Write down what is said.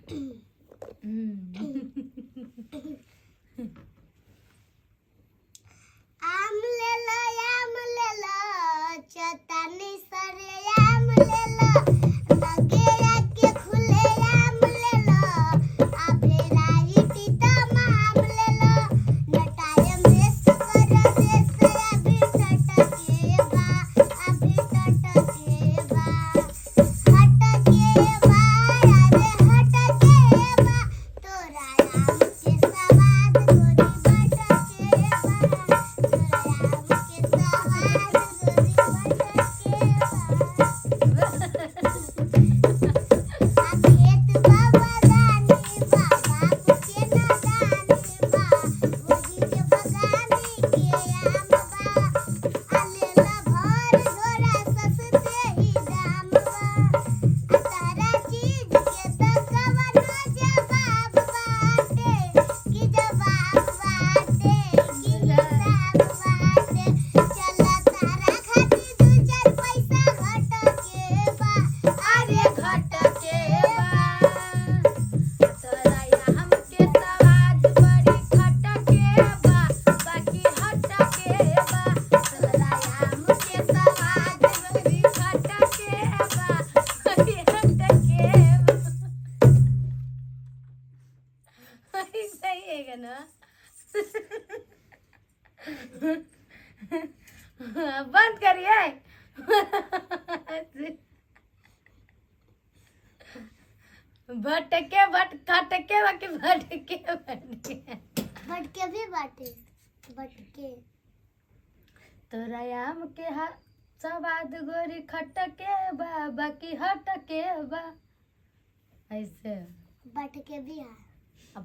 आम ले लो चतानी सरे आम ले लो लगे आके खुले आम ले लो आभे राइटी तमाम ले लो नटाय में सकर देश अभी टटके बा अभी टटके बा हटके बा अरे हटके बा तोरा आम के सवाद गोरी बटके बा तोरा आम के सवाद गोरी बटके बा आ खेत बाबा दानी बा बाप के नादानी बा ओही के बगानी के आम बा आ लेला भर झोरा सस्ते ही दाम बा आ तारा चीज के तो कवनो जवाब बाटे कि जवाब बाटे कि हिसाब बाटे चला तारा खातिर दू चार पैसा घटके बा अरे घटके बा तोरा आम के सवाद बड़ी खटके बा बाकी हटके बा तोरा आम के सवाद बड़ी खटके बा बाकी हटके बा सही है ना बंद करिए भटके भट खटके बाकी भटके भटके भी बाटे भटके तोरा आम के सवाद गोरी खटके बा बाकी हटके बा ऐसे भटके भी है।